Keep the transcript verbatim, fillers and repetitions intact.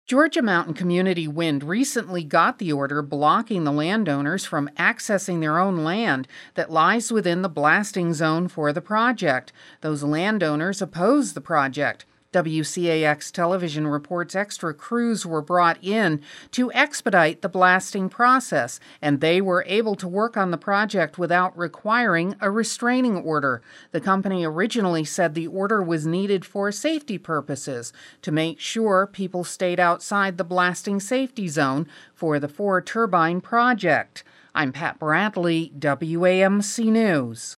Georgia Mountain Community Wind recently got the order blocking the landowners from accessing their own land that lies within the blasting zone for the project. Those landowners oppose the project. W C A X television reports extra crews were brought in to expedite the blasting process, and they were able to work on the project without requiring a restraining order. The company originally said the order was needed for safety purposes to make sure people stayed outside the blasting safety zone for the four-turbine project. I'm Pat Bradley, W A M C News.